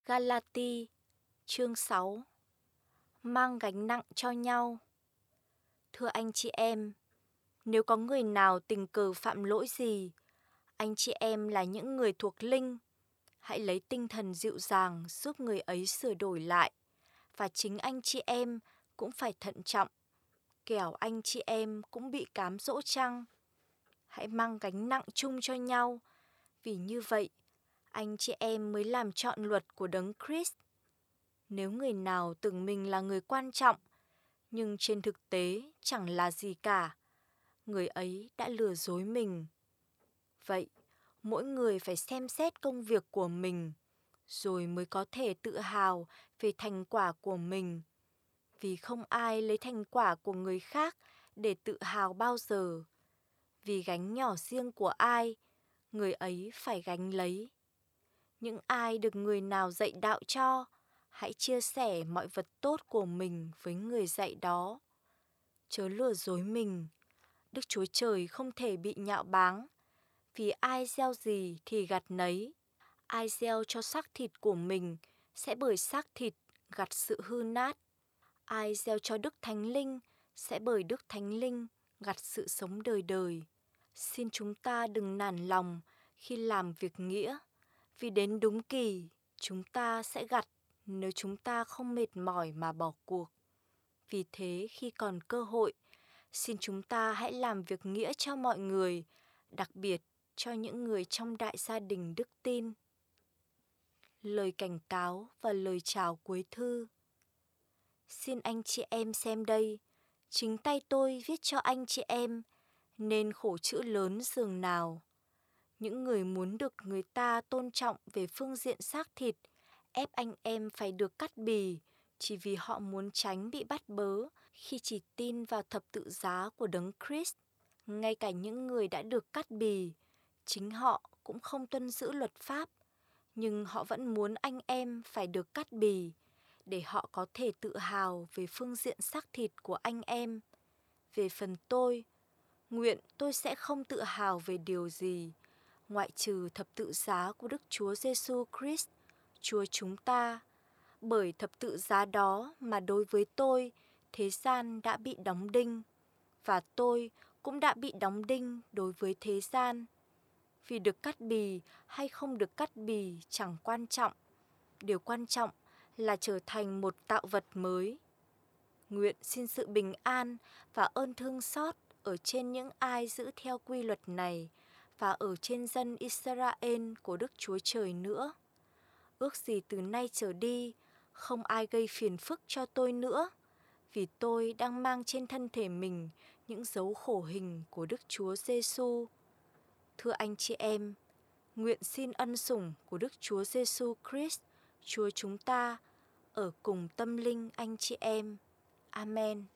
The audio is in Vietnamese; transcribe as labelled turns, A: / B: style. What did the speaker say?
A: Galati chương 6. Mang gánh nặng cho nhau. Thưa anh chị em, nếu có người nào tình cờ phạm lỗi gì, anh chị em là những người thuộc linh, hãy lấy tinh thần dịu dàng giúp người ấy sửa đổi lại, và chính anh chị em cũng phải thận trọng, kẻo anh chị em cũng bị cám dỗ chăng. Hãy mang gánh nặng chung cho nhau, vì như vậy anh chị em mới làm trọn luật của Đấng Christ. Nếu người nào tưởng mình là người quan trọng, nhưng trên thực tế chẳng là gì cả, người ấy đã lừa dối mình. Vậy, mỗi người phải xem xét công việc của mình, rồi mới có thể tự hào về thành quả của mình. Vì không ai lấy thành quả của người khác để tự hào bao giờ. Vì gánh nhỏ riêng của ai, người ấy phải gánh lấy. Những ai được người nào dạy đạo cho, hãy chia sẻ mọi vật tốt của mình với người dạy đó. Chớ lừa dối mình, Đức Chúa Trời không thể bị nhạo báng, vì ai gieo gì thì gặt nấy. Ai gieo cho xác thịt của mình sẽ bởi xác thịt gặt sự hư nát. Ai gieo cho Đức Thánh Linh sẽ bởi Đức Thánh Linh gặt sự sống đời đời. Xin chúng ta đừng nản lòng khi làm việc nghĩa, vì đến đúng kỳ chúng ta sẽ gặt nếu chúng ta không mệt mỏi mà bỏ cuộc. Vì thế khi còn cơ hội, xin chúng ta hãy làm việc nghĩa cho mọi người, đặc biệt cho những người trong đại gia đình đức tin. Lời cảnh cáo và lời chào cuối thư. Xin anh chị em xem đây, chính tay tôi viết cho anh chị em, nên khổ chữ lớn giường nào. Những người muốn được người ta tôn trọng về phương diện xác thịt, ép anh em phải được cắt bì, chỉ vì họ muốn tránh bị bắt bớ khi chỉ tin vào thập tự giá của Đấng Christ. Ngay cả những người đã được cắt bì, chính họ cũng không tuân giữ luật pháp, nhưng họ vẫn muốn anh em phải được cắt bì, để họ có thể tự hào về phương diện xác thịt của anh em. Về phần tôi, nguyện tôi sẽ không tự hào về điều gì, ngoại trừ thập tự giá của Đức Chúa Giêsu Christ, Chúa chúng ta. Bởi thập tự giá đó mà đối với tôi, thế gian đã bị đóng đinh, và tôi cũng đã bị đóng đinh đối với thế gian. Vì được cắt bì hay không được cắt bì chẳng quan trọng. Điều quan trọng là trở thành một tạo vật mới. Nguyện xin sự bình an và ơn thương xót ở trên những ai giữ theo quy luật này và ở trên dân Israel của Đức Chúa Trời nữa. Ước gì từ nay trở đi, không ai gây phiền phức cho tôi nữa, vì tôi đang mang trên thân thể mình những dấu khổ hình của Đức Chúa Giêsu. Thưa anh chị em, nguyện xin ân sủng của Đức Chúa Giêsu Christ, Chúa chúng ta, ở cùng tâm linh anh chị em. Amen.